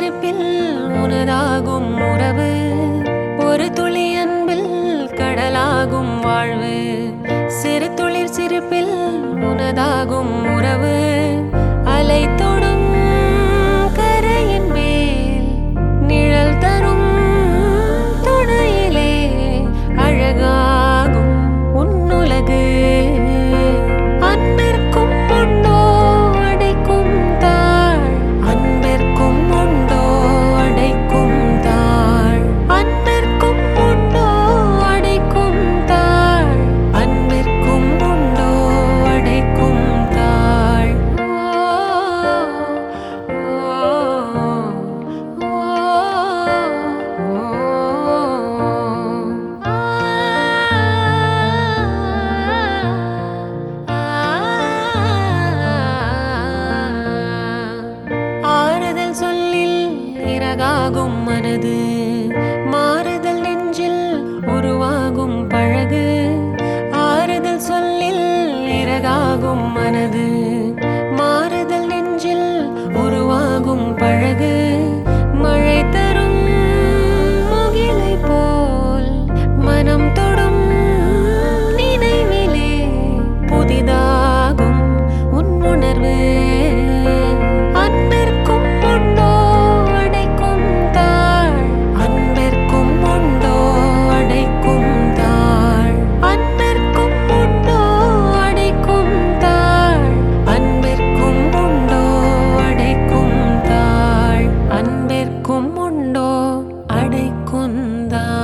சிரிப்பில் உனதாகும் உறவு, ஒரு துளி அன்பில் கடலாகும் வாழ்வு. சிறு துளிர் சிரிப்பில் உனதாகும் உறவு, அலை தொடும் கரையின் மேல் நிழல் தரும் துணையிலே அழகாகும் உன்னுலகு. அன்பிற்கும் உண்டோ அடைக்கும் தாழ், அன்பிற்கும் உண்டோ அடைக்கும் தாழ், அன்பிற்கும் உண்டோ அடைக்கும் தாழ், அன்பிற்கும் உண்டோ அடைக்கும் தாழ். ஆறுதல் சொல்லில் இறகாகும் மனது, மாறுதல் நெஞ்சில் உருவாகும் பழகு. ஆறுதல் சொல்லில் இறகாகும் மனது, மாறுதல் நெஞ்சில் உருவாகும் பழகு. மழை தரும் முகிலை போல் மனம் தொடும் நினைவிலே புதிதாகும் உன் உணர்வு. அன்பிற்கும் உண்டோ அடைக்கும் தாழ், அன்பிற்கும் உண்டோ அடைக்கும் தாழ், அன்பிற்கும் உண்டோ அடைக்கும் தாழ், அன்பிற்கும் உண்டோ அடைக்கும் தாழ், அன்பிற்கும் உண்டோ அடைக்கும் தாழ்.